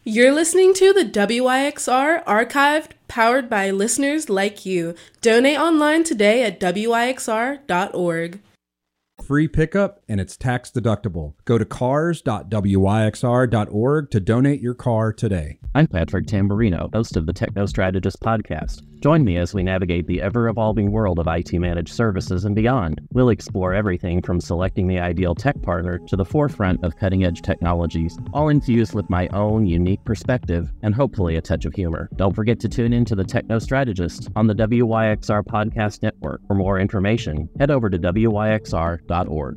You're listening to the WYXR Archived, powered by listeners like you. Donate online today at wyxr.org. Free pickup, and it's tax deductible. Go to cars.wyxr.org to donate your car today. I'm Patrick Tamburino, host of the Techno Strategist podcast. Join me as we navigate the ever-evolving world of IT managed services and beyond. We'll explore everything from selecting the ideal tech partner to the forefront of cutting-edge technologies, all infused with my own unique perspective and hopefully a touch of humor. Don't forget to tune in to the Techno Strategist on the WYXR Podcast Network. For more information, head over to wyxr.org.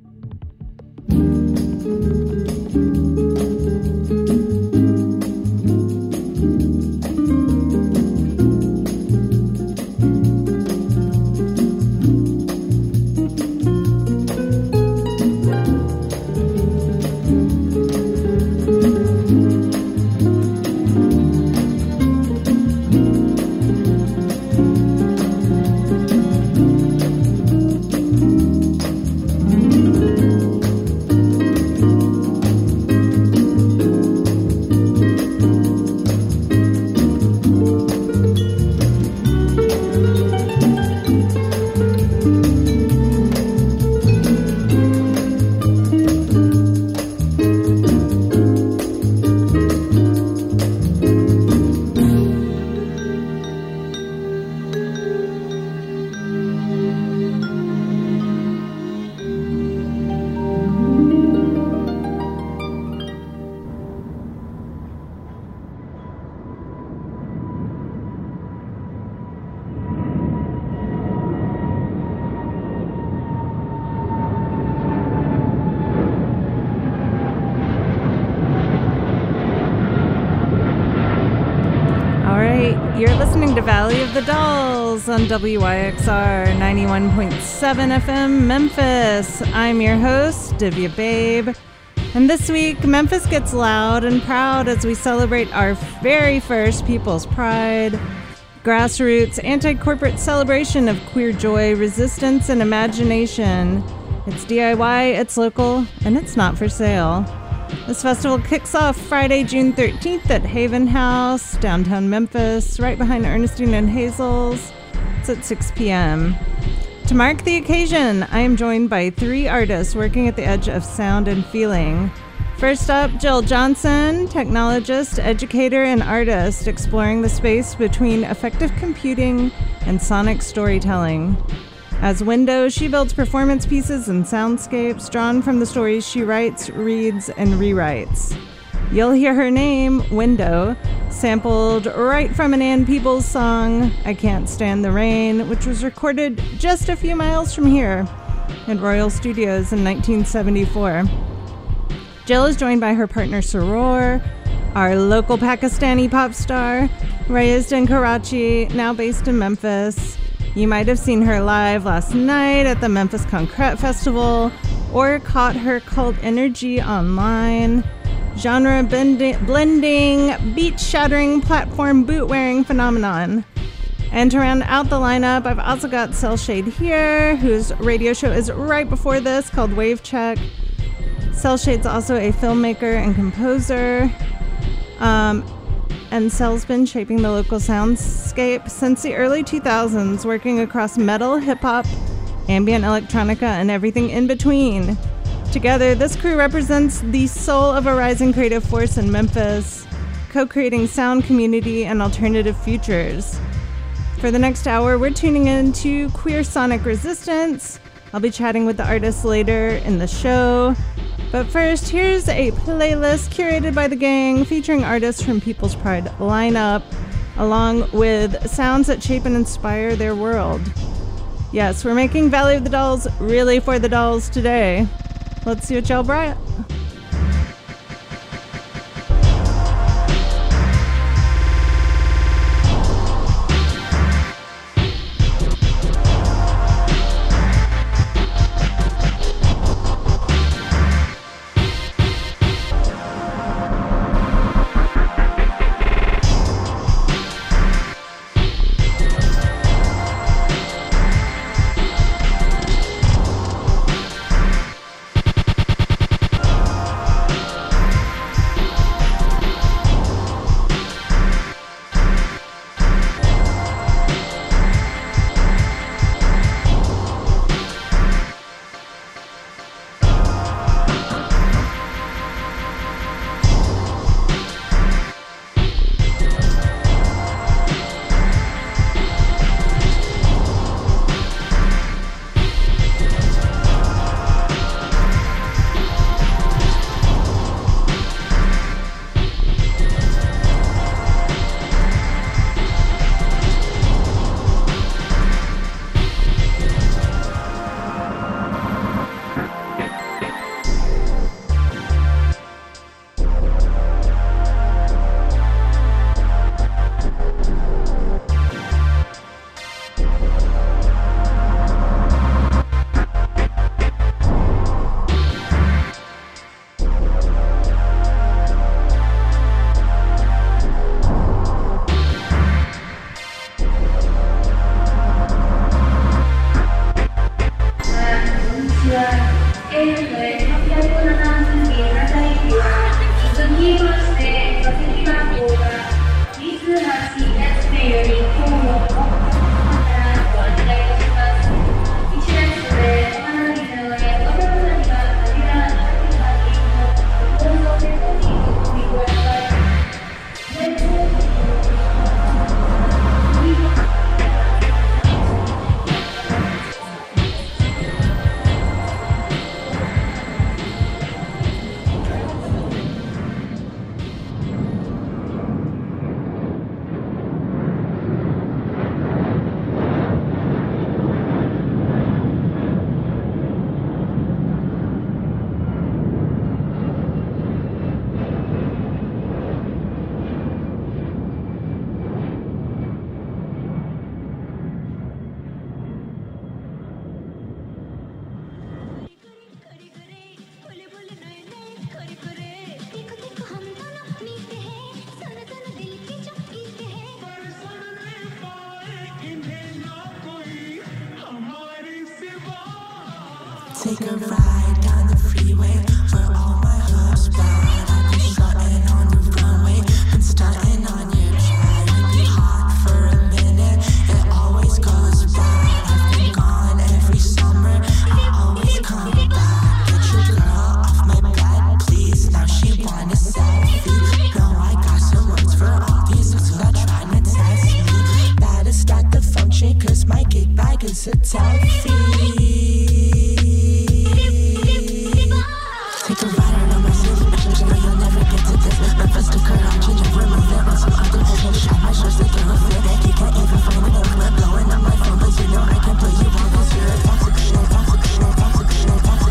You're listening to Valley of the Dolls on WYXR 91.7 FM Memphis. I'm your host, Divya Babe. And this week, Memphis gets loud and proud as we celebrate our very first People's Pride, grassroots, anti-corporate celebration of queer joy, resistance, and imagination. It's DIY, it's local, and it's not for sale. This festival kicks off Friday, June 13th at Haven House, downtown Memphis, right behind Ernestine and Hazel's. It's at 6 p.m. To mark the occasion, I am joined by three artists working at the edge of sound and feeling. First up, Jill Johnson, technologist, educator, and artist, exploring the space between effective computing and sonic storytelling. As Window, she builds performance pieces and soundscapes drawn from the stories she writes, reads, and rewrites. You'll hear her name, Window, sampled right from an Ann Peebles song, I Can't Stand the Rain, which was recorded just a few miles from here at Royal Studios in 1974. Jill is joined by her partner Saror, our local Pakistani pop star, raised in Karachi, now based in Memphis. You might have seen her live last night at the Memphis Concrete Festival or caught her cult energy online. Genre blending, beat-shattering, platform boot-wearing phenomenon. And to round out the lineup, I've also got Cellshade here, whose radio show is right before this called Wave Check. Cellshade's also a filmmaker and composer. And Cell's been shaping the local soundscape since the early 2000s, working across metal, hip-hop, ambient electronica, and everything in between. Together, this crew represents the soul of a rising creative force in Memphis, co-creating sound, community, and alternative futures. For the next hour, we're tuning into queer sonic resistance. I'll be chatting with the artists later in the show. But first, here's a playlist curated by the gang featuring artists from People's Pride lineup, along with sounds that shape and inspire their world. Yes, we're making Valley of the Dolls really for the dolls today. Let's see what y'all brought. take a ride down the freeway where all my hopes ride. I've been strutting on the runway, been stunting on your track. You be hot for a minute, it always goes bad. I've been gone every summer, I always come back. Get your girl off my bed, please. Now she want a selfie. No, I got some words for all these who's not trying to test me. Baddest at the function, cause my gig bag is a selfie. Take a ride around my city, bitch, girl, you'll never get to this. Memphis to Karachi, never move it on some other bullshit. Shot my shorts, they give a fit. You can't even find a clip. Blowing up my phone, but you know I can play you all this. You're a toxic, toxic, toxic, toxic, toxic,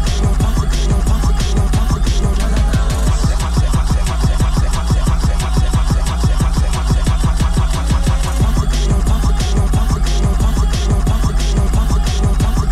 toxic, toxic,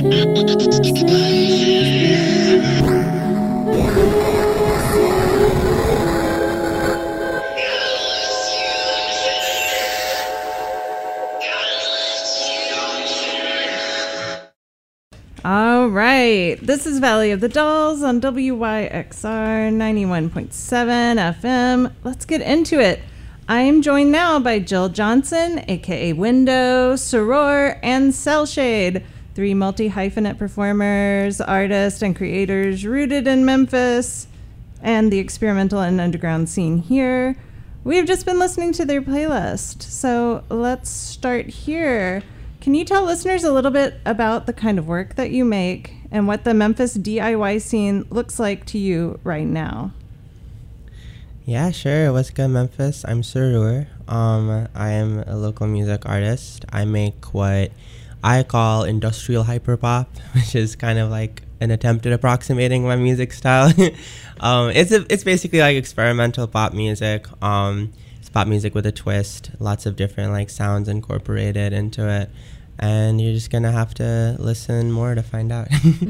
All right. This is Valley of the Dolls on WYXR 91.7 FM. Let's get into it. I am joined now by Jill Johnson, aka Window, Soror, and Cellshade, three multi-hyphenate performers, artists, and creators rooted in Memphis and the experimental and underground scene here. We've just been listening to their playlist, so let's start here. Can you tell listeners a little bit about the kind of work that you make and what the Memphis DIY scene looks like to you right now? Yeah, sure. What's good, Memphis? I'm Soror. I am a local music artist. I make what I call industrial hyperpop, which is kind of like an attempt at approximating my music style. It's basically like experimental pop music. It's pop music with a twist, lots of different like sounds incorporated into it, and you're just gonna have to listen more to find out.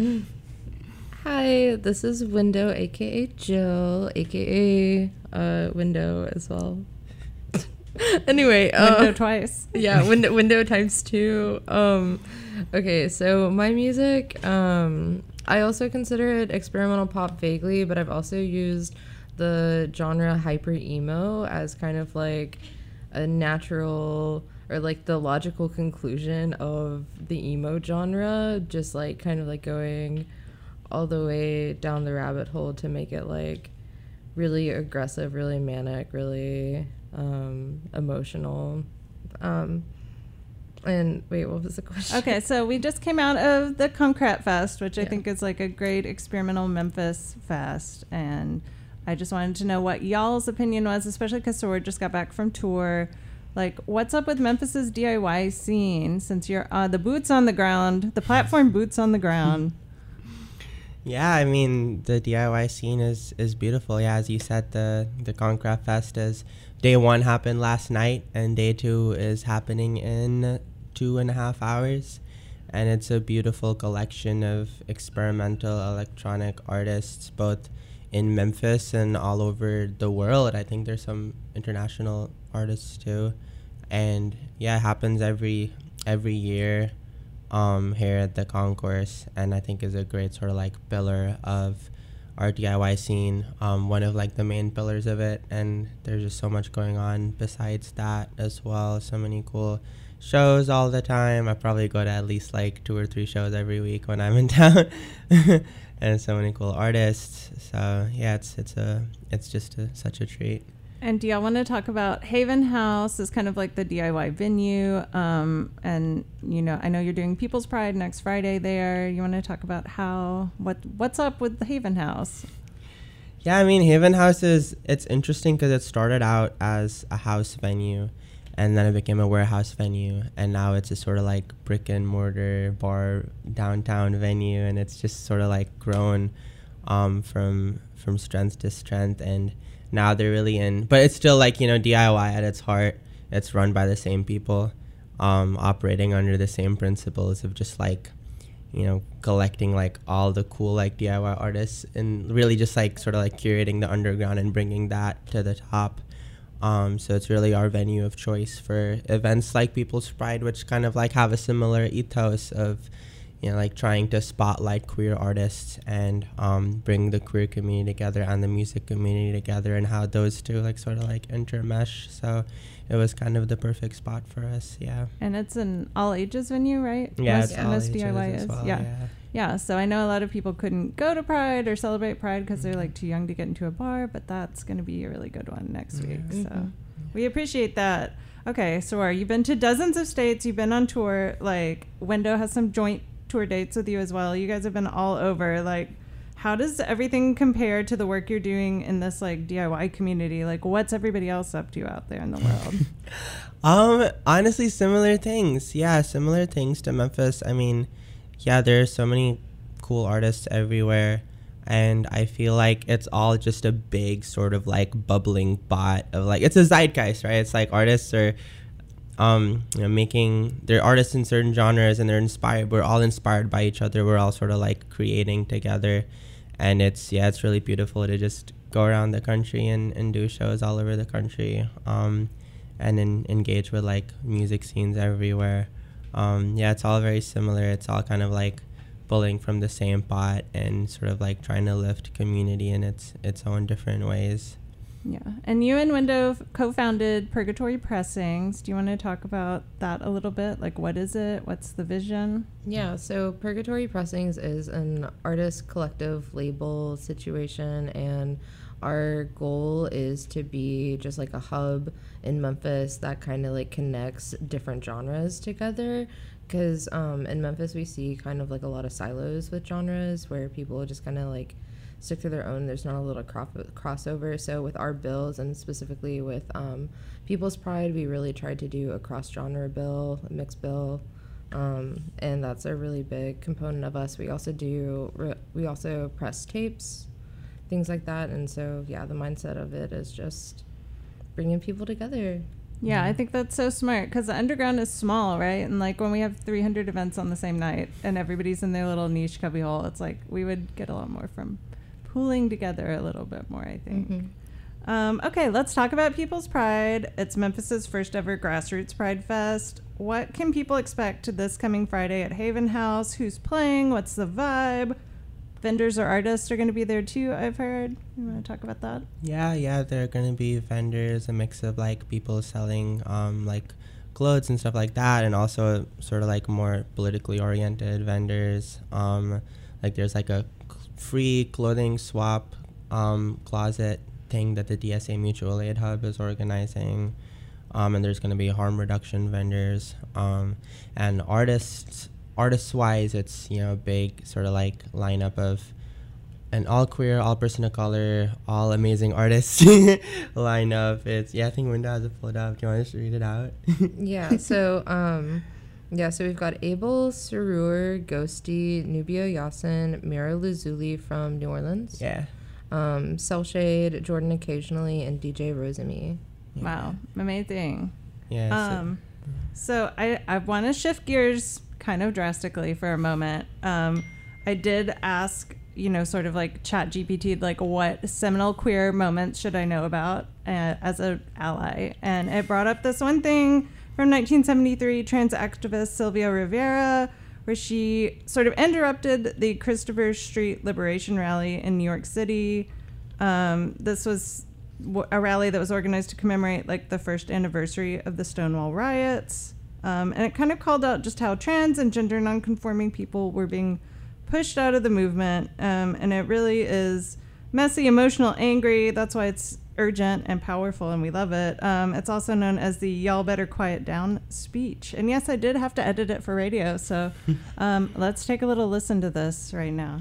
Hi, this is Window, aka Jill, aka Window as well. Anyway, Window twice. Yeah, window times two. Okay, so my music, I also consider it experimental pop vaguely, but I've also used the genre hyper emo as kind of like a natural or like the logical conclusion of the emo genre, just like kind of like going all the way down the rabbit hole to make it like really aggressive, really manic, really emotional. And wait, what was the question? Okay, so we just came out of the Concrete Fest, which I think is like a great experimental Memphis fest, and I just wanted to know what y'all's opinion was, especially because Soror just got back from tour. Like, what's up with Memphis's DIY scene since you're the boots on the ground, the platform boots on the ground? Yeah, I mean, the DIY scene is beautiful. Yeah, as you said, the Concrete Fest is day one happened last night, and day two is happening in 2.5 hours. And it's a beautiful collection of experimental electronic artists, both in Memphis and all over the world. I think there's some international artists too. And yeah, it happens every year here at the concourse, and I think is a great sort of like pillar of our DIY scene, one of like the main pillars of it. And there's just so much going on besides that as well. So many cool shows all the time. I probably go to at least like 2 or 3 shows every week when I'm in town. And so many cool artists. So yeah, it's just such a treat. And do y'all want to talk about Haven House as kind of like the DIY venue? And, you know, I know you're doing People's Pride next Friday there. You want to talk about what's up with the Haven House? Yeah, I mean, Haven House it's interesting because it started out as a house venue, and then it became a warehouse venue, and now it's a sort of like brick and mortar bar downtown venue, and it's just sort of like grown from strength to strength. And now they're really but it's still like, you know, DIY at its heart. It's run by the same people, operating under the same principles of just like, you know, collecting like all the cool like DIY artists and really just like sort of like curating the underground and bringing that to the top. So it's really our venue of choice for events like People's Pride, which kind of like have a similar ethos of, you know, like trying to spotlight queer artists and bring the queer community together and the music community together, and how those two like sort of like intermesh. So it was kind of the perfect spot for us. Yeah. And it's an all ages venue, right? Yeah, most, it's all most ages DIY as is. well, Yeah. So I know a lot of people couldn't go to Pride or celebrate Pride because they're like too young to get into a bar, but that's going to be a really good one next week. So we appreciate that. Okay, so you've been to dozens of states. You've been on tour. Like, Window has some joint tour dates with you as well. You guys have been all over. Like, how does everything compare to the work you're doing in this like DIY community? Like, what's everybody else up to out there in the world? Honestly, similar things. Yeah, similar things to Memphis. I mean, yeah, there's so many cool artists everywhere, and I feel like it's all just a big sort of like bubbling pot of like, it's a zeitgeist, right? It's like artists are making, they're artists in certain genres and they're inspired. We're all inspired by each other. We're all sort of like creating together, and it's really beautiful to just go around the country and do shows all over the country, and engage with like music scenes everywhere. It's all very similar. It's all kind of like pulling from the same pot and sort of like trying to lift community in its own different ways. Yeah. And you and Window co-founded Purgatory Pressings. Do you want to talk about that a little bit? Like, what is it? What's the vision? Yeah, so Purgatory Pressings is an artist collective label situation, and our goal is to be just like a hub in Memphis that kind of like connects different genres together. Because in Memphis we see kind of like a lot of silos with genres where people just kind of like stick to their own. There's not a little crossover. So with our bills, and specifically with People's Pride, we really tried to do a cross-genre bill, a mixed bill, and that's a really big component of us. We also press tapes, things like that. And so the mindset of it is just bringing people together. Yeah, I think that's so smart, because the underground is small, right? And like when we have 300 events on the same night and everybody's in their little niche cubbyhole, it's like we would get a lot more from pooling together a little bit more, I think. Okay, let's talk about People's Pride. It's Memphis's first ever grassroots Pride Fest. What can people expect this coming Friday at Haven House? Who's playing? What's the vibe? Vendors or artists are going to be there too, I've heard. You want to talk about that? Yeah, there are going to be vendors, a mix of like people selling like clothes and stuff like that, and also sort of like more politically oriented vendors. Like there's like a free clothing swap closet thing that the DSA Mutual Aid Hub is organizing, and there's going to be harm reduction vendors, and artists-wise, it's a big sort of like lineup of an all queer, all person of color, all amazing artists lineup. I think Winda has it pulled up. Do you want us to read it out? So we've got Abel, Sarur, Ghosty, Nubia Yassin, Mira Lazuli from New Orleans. Yeah. Cellshade, Jordan occasionally, and DJ Rosemi. Yeah. Wow, amazing. Yeah. So I want to shift gears kind of drastically for a moment. I did ask, sort of like ChatGPT, like what seminal queer moments should I know about as an ally? And it brought up this one thing from 1973, trans activist Sylvia Rivera, where she sort of interrupted the Christopher Street Liberation Rally in New York City. This was a rally that was organized to commemorate like the first anniversary of the Stonewall riots. And it kind of called out just how trans and gender nonconforming people were being pushed out of the movement. And it really is messy, emotional, angry. That's why it's urgent and powerful, and we love it. It's also known as the "Y'all Better Quiet Down" speech. And yes, I did have to edit it for radio, so let's take a little listen to this right now.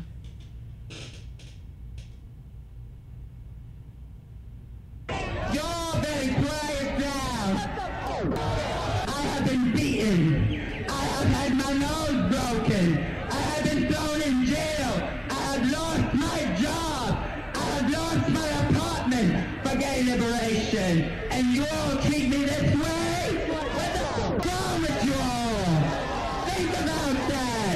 Y'all better quiet down. I have been beaten. I have had my nose broken. I have been thrown in jail. I have lost my job. I have lost my apartment for gay liberation. And you all treat me this way? What's wrong with you all? Think about that.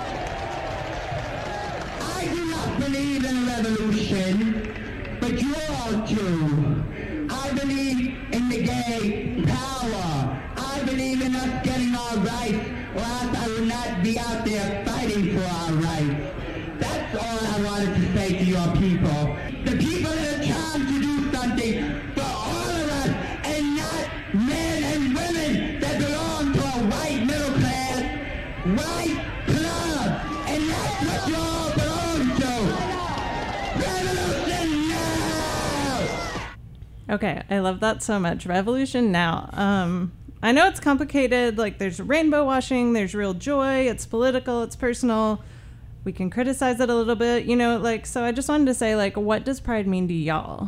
I do not believe in a revolution, but you all do. I believe in the gay power. I believe in us getting our rights, or else I would not be out there fighting for our rights. That's all I wanted to say to your people. The people that are trying to do something for all of us, and not men and women that belong to a white middle class, white club. And that's what you all belong to. Revolution now! Okay, I love that so much. Revolution now. I know it's complicated. Like, there's rainbow washing, there's real joy, it's political, it's personal. We can criticize it a little bit, so I just wanted to say, like, what does Pride mean to y'all?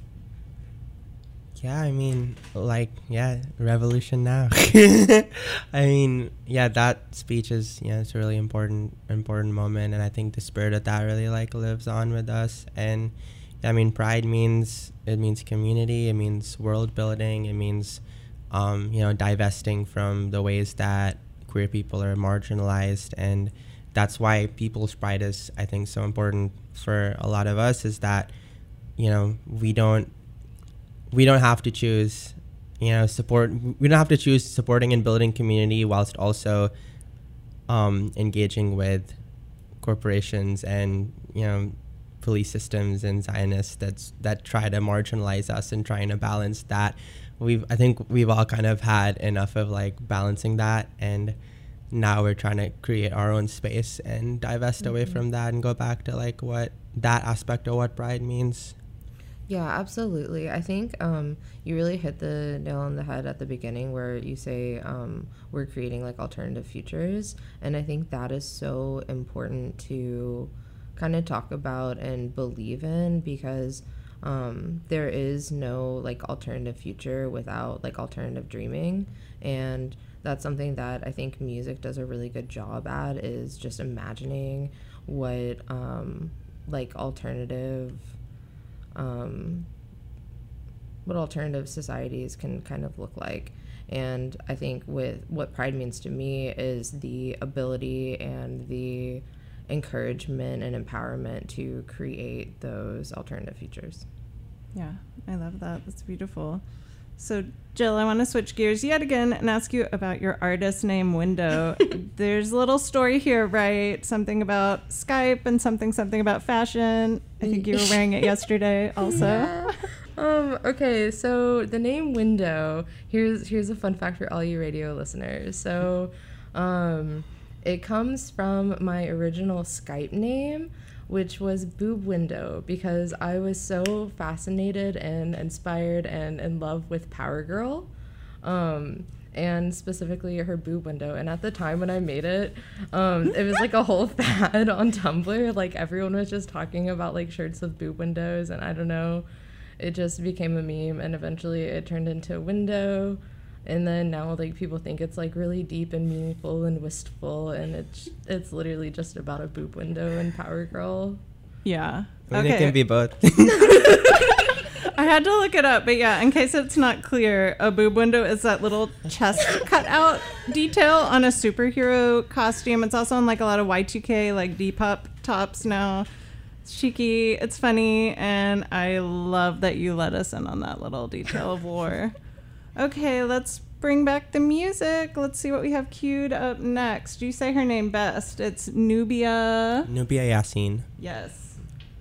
Yeah, I mean, revolution now. I mean, that speech is, it's a really important moment, and I think the spirit of that really, lives on with us. And, Pride means community, it means world building, it means divesting from the ways that queer people are marginalized. And that's why People's Pride is, I think, so important for a lot of us, is that, we don't have to choose, we don't have to choose supporting and building community whilst also engaging with corporations and, police systems and Zionists that try to marginalize us, and trying to balance that. I think we've all kind of had enough of like balancing that, and now we're trying to create our own space and divest away from that and go back to like what that aspect of what pride means. Yeah, absolutely. I think you really hit the nail on the head at the beginning where you say we're creating like alternative futures. And I think that is so important to kind of talk about and believe in, because there is no like alternative future without like alternative dreaming. And that's something that I think music does a really good job at, is just imagining what alternative societies can kind of look like. And I think with what pride means to me is the ability and the encouragement and empowerment to create those alternative futures. Yeah, I love that. That's beautiful. So, Jill, I want to switch gears yet again and ask you about your artist name, Window. There's a little story here, right? Something about Skype and something about fashion. I think you were wearing it yesterday also. Yeah. Okay, so the name Window, here's a fun fact for all you radio listeners. So, it comes from my original Skype name, which was Boob Window, because I was so fascinated and inspired and in love with Power Girl, and specifically her boob window. And at the time when I made it, it was like a whole fad on Tumblr. Like everyone was just talking about like shirts with boob windows, and I don't know, it just became a meme, and eventually it turned into a window. And then now like people think it's like really deep and meaningful and wistful, and it's literally just about a boob window and Power Girl. Yeah. I mean, it can be both. I had to look it up, but yeah, in case it's not clear, a boob window is that little chest cutout detail on a superhero costume. It's also on like a lot of Y2K like Depop tops now. It's cheeky, it's funny, and I love that you let us in on that little detail of lore. Okay, let's bring back the music. Let's see what we have queued up next. You say her name best. It's Nubia Yassin. Yes.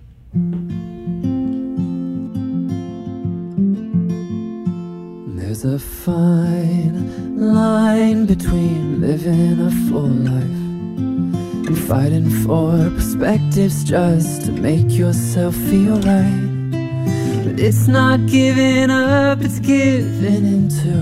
There's a fine line between living a full life and fighting for perspectives just to make yourself feel right. But it's not giving up, it's giving into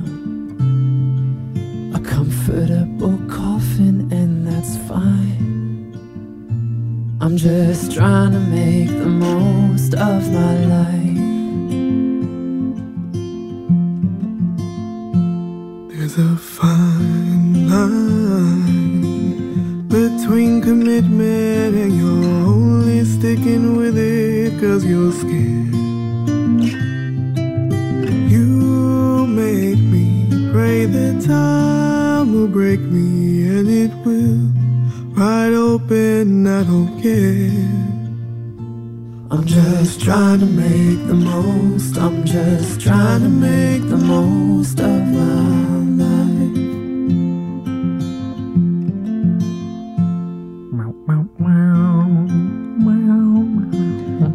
a comfortable coffin, and that's fine. I'm just trying to make the most of my life. There's a fine line between commitment and you're only sticking with it 'cause you're scared. You make me pray that time will break me, and it will. Wide open, I don't care. I'm just trying to make the most. I'm just trying to make the most of my life. Meow, meow, meow, meow, meow.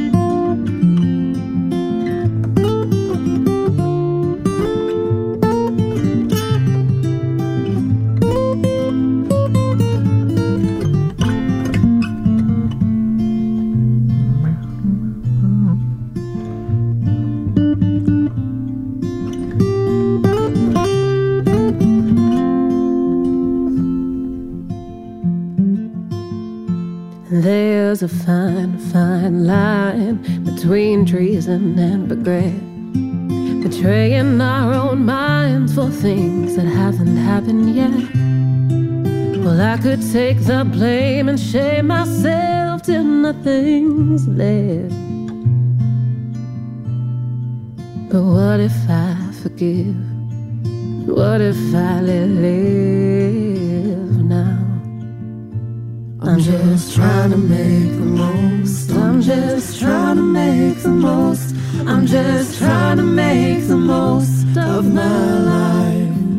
There's a fine, fine line between treason and regret, betraying our own minds for things that haven't happened yet. Well, I could take the blame and shame myself till nothing's left. But what if I forgive? What if I live now? I'm just trying to make the most. I'm just trying to make the most. I'm just trying to make the most of my life.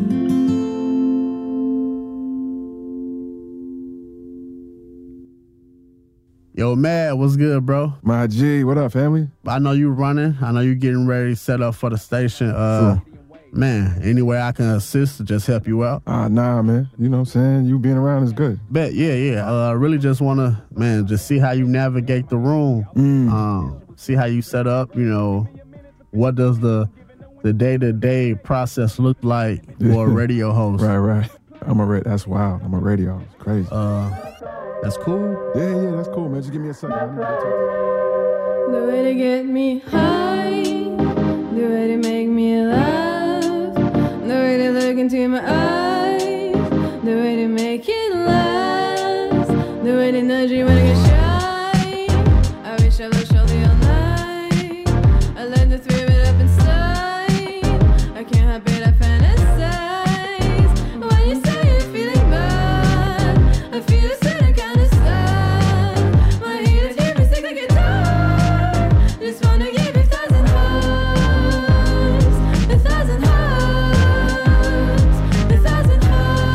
Yo, Mad, what's good, bro? My G, what up, family? I know you running. I know you getting ready to set up for the station. Man, any way I can assist to just help you out? Nah, man. You know what I'm saying? You being around is good. Bet, yeah. I really just want to, man, just see how you navigate the room. See how you set up, you know, what does the day-to-day process look like for a radio host? Right. That's wild. I'm a radio host. Crazy. That's cool? Yeah, that's cool, man. Just give me a second. I need to go talk to The way to get me high, the way to make me laugh, the way to look into my eyes, the way to make it last, the way to nudge you when I get shy. I wish I looked Shelby all night. I let the three of it up inside. I can't help it, I fantasize. When you say you're feeling bad, I feel the same kind of sad. My heels hear me sing like a guitar. Just wanna give you 1,000 hugs, 1,000 hugs, 1,000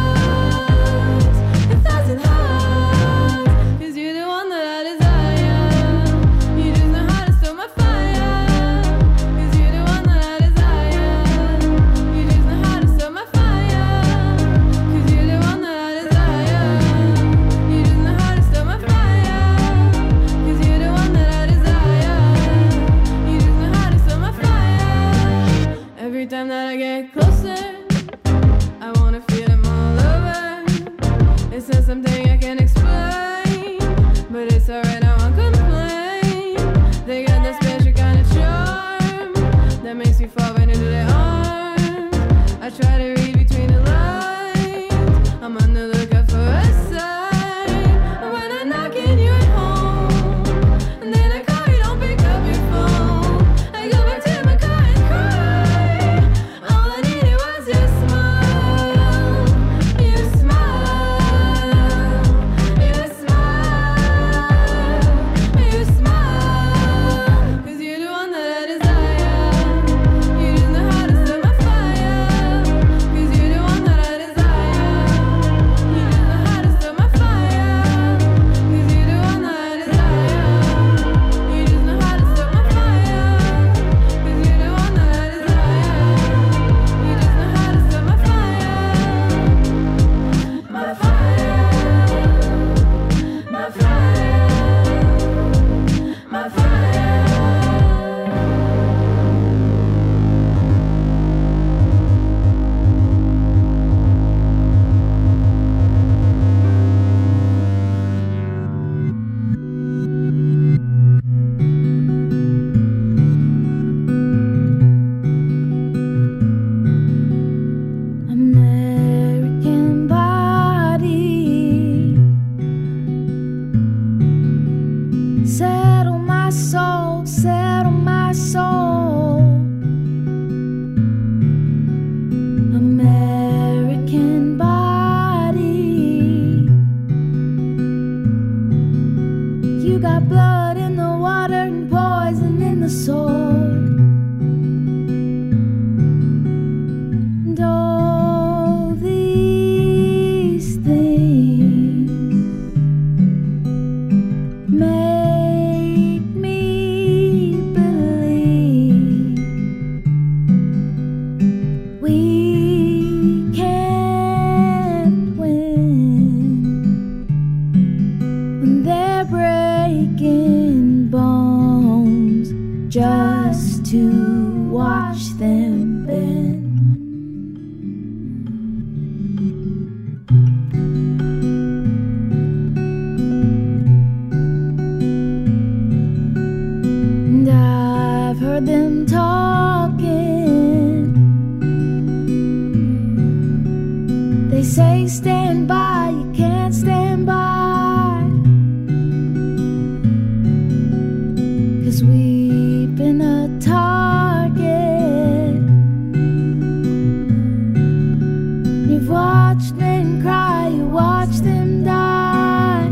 hugs, 1,000 hugs. 'Cause you're the one that I desire. You just know how to stoke my fire. 'Cause you're the one that I desire. You just know how to stoke my fire. 'Cause you're the one that I desire. You just know how to stoke my fire. 'Cause you're the one that I desire. You just know how to stoke my fire. Every time that I get closer, I wanna feel them all over. It's not something I can explain, but it's alright, I won't complain. They got that special kind of charm that makes me fall right into their arms. I try to read between the lines. I'm on the lookout for a sign. When I knock in your home, and then I call you, don't pick up your phone. I go back to my car and cry. All I needed was your smile. Your smile. Your smile. Your smile. 'Cause you're the one that I desire. You just know how to set my fire. 'Cause you're the one that I desire. You just know how to set my fire. 'Cause you're the one that I desire. You just know how to set my fire. 'Cause you're the one that I desire. You just know how to set my fire. My fire. My fire. My fire. American body, settle my soul, settle my soul. American body, you got blood in the water and poison in the sword. And all these things make me believe we can't win when they're breaking bones just to watch them bend. And I've heard them talking. They say stand by, you can't stand by. 'Cause we've been a target. watch them die.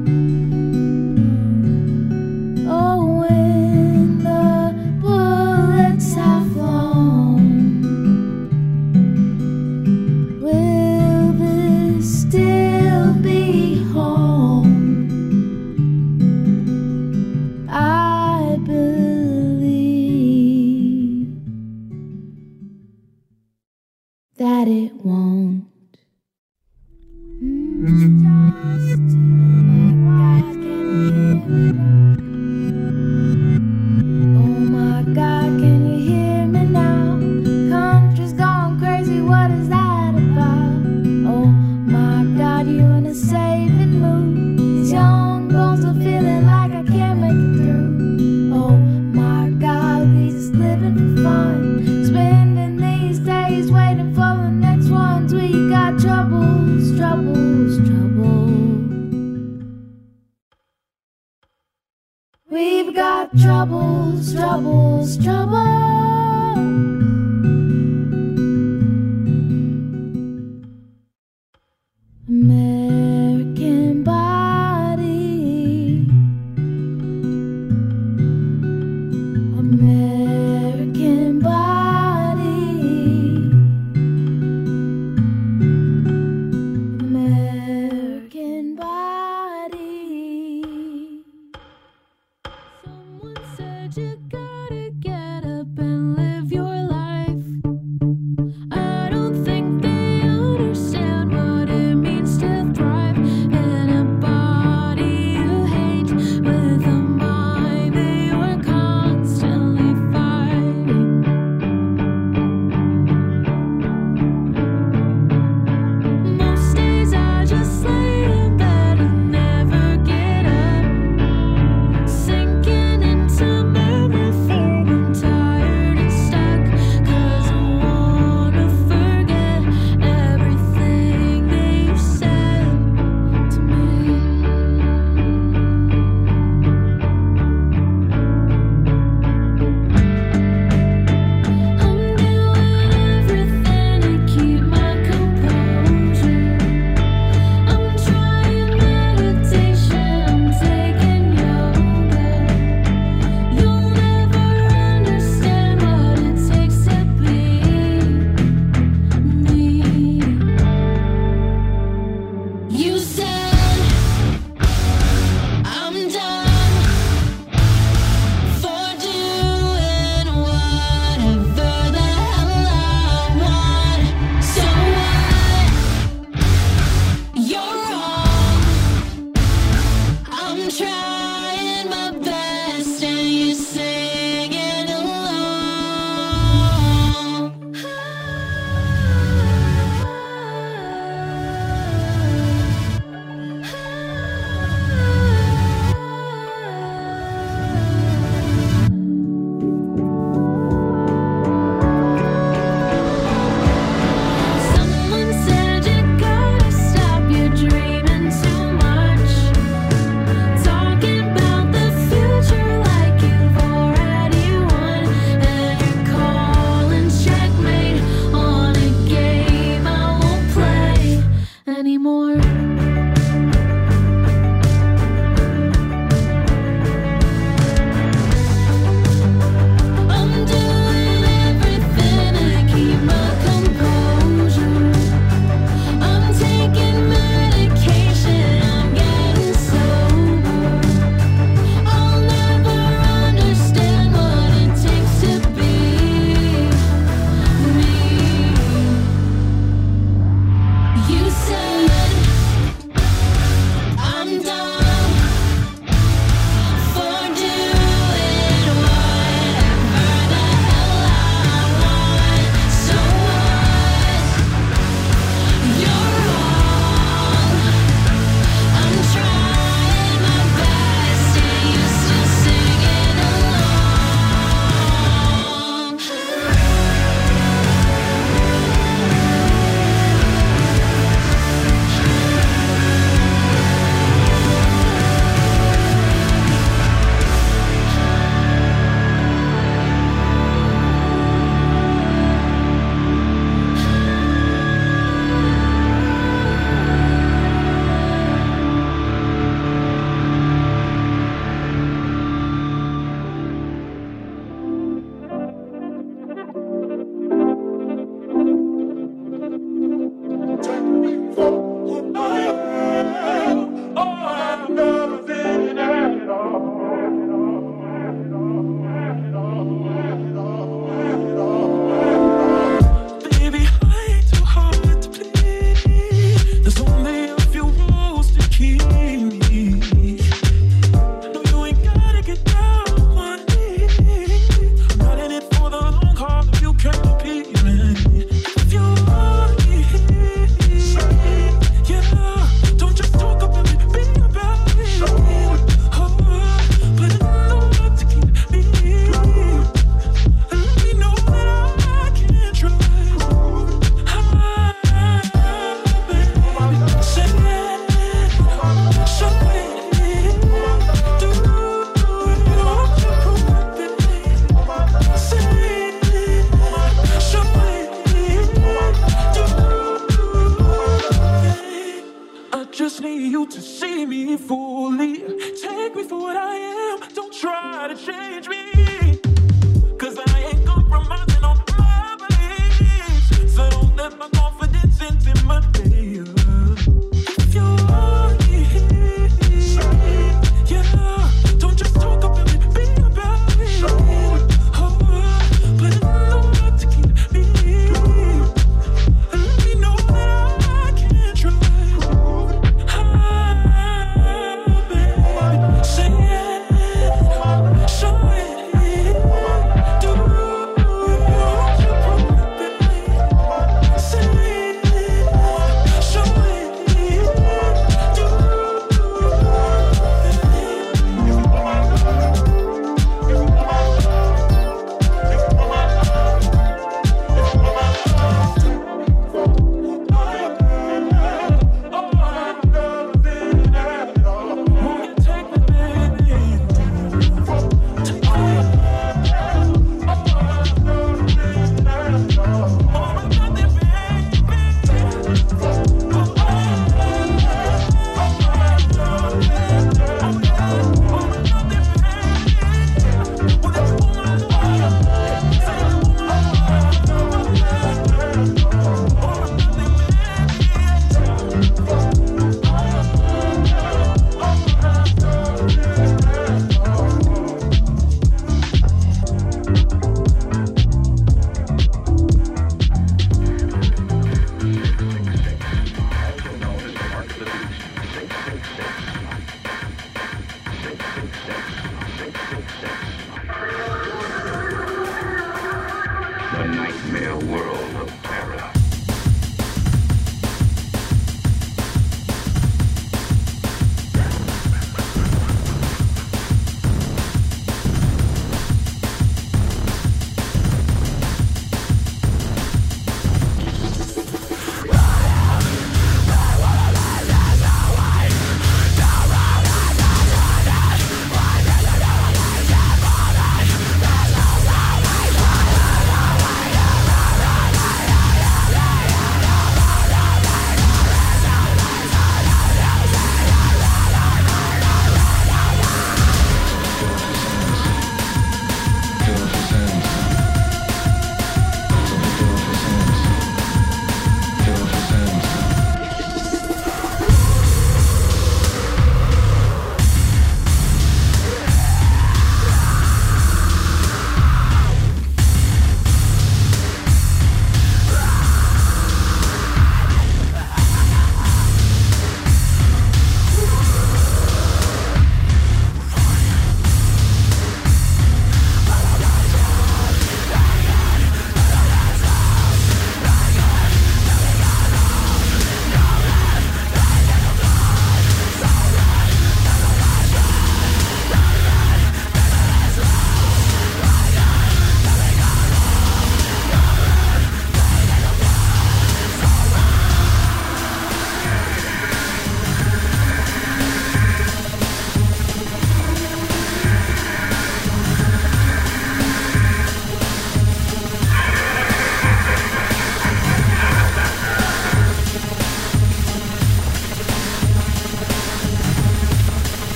Oh, when the bullets have flown, will this still be home? I believe that it won't. Oh my God, can you hear me now? Country's gone crazy, what is that about? Oh my God, you in a saving mood. These young girls are feeling like I can't make it through. Oh my God, we just living for fun, spending these days waiting for the next ones. We got troubles, troubles, troubles. We've got troubles, troubles, troubles. American body, American body, American body. Someone said you gotta get up and live your life. I don't think they understand what it means to thrive in a body you hate, with a mind that you're constantly fighting. Most days I just lay in bed and never get up, sinking into memory foam. I'm tired and stuck, 'cause I wanna forget everything that you said to me. I'm doing everything to keep my composure. I'm trying meditation, I'm taking yoga. You'll never understand what it takes to be me. You said I'm done for doing whatever the hell I want. So what? You're wrong. I'm trying my best and you're singing along. need you to see me fully. Take me for what I am, don't try to change me. Cause I ain't compromising on my beliefs. So don't let my confidence intimidate you. If you want me, yeah, don't just talk about me, be about me. Oh, put in the work to keep me. And let me know that I can try. Baby, say it, show it, do what you promise, baby. Say it,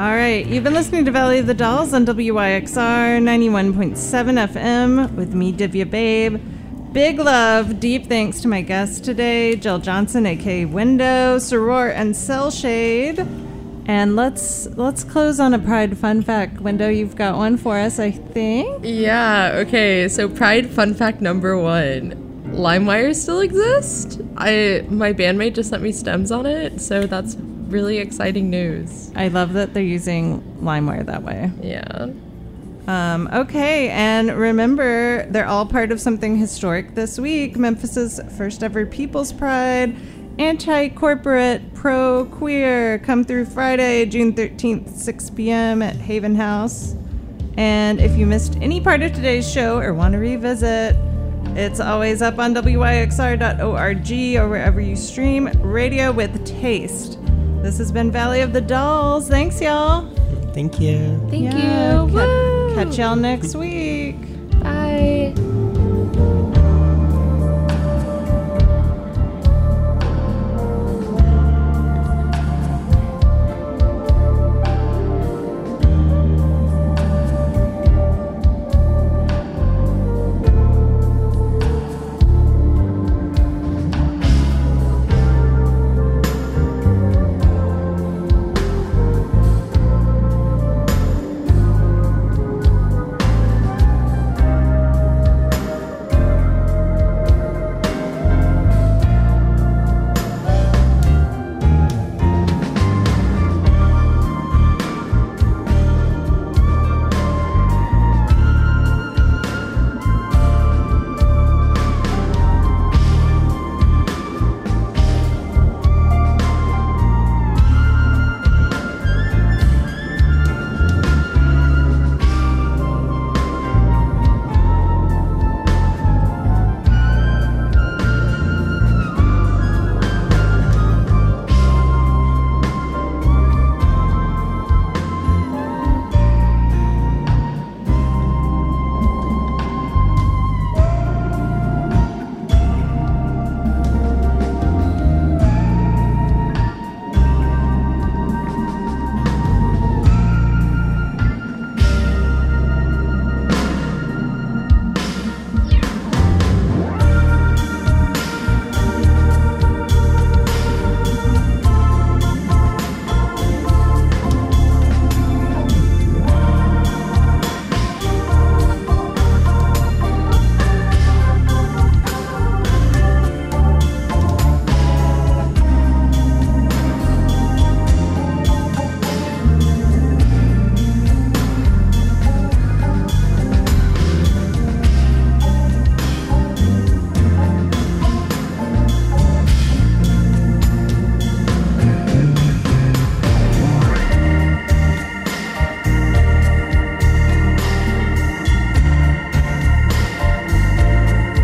All right, you've been listening to Valley of the Dolls on WYXR 91.7 FM with me, Divya Babe. Big love, deep thanks to my guests today, Jill Johnson, aka Window, Soror, and Cellshade. And let's close on a Pride fun fact. Window, you've got one for us, I think. Yeah, okay, so Pride fun fact number 1. LimeWire still exists. My bandmate just sent me stems on it, so that's really exciting news. I love that they're using LimeWire that way. Yeah. Okay, and remember, they're all part of something historic this week. Memphis's first ever People's Pride, anti-corporate, pro-queer, come through Friday, June 13th, 6 p.m. at Haven House. And if you missed any part of today's show or want to revisit, it's always up on wyxr.org or wherever you stream radio with taste. This has been Valley of the Dolls. Thanks, y'all. Thank you. Thank you. Woo! Catch y'all next week.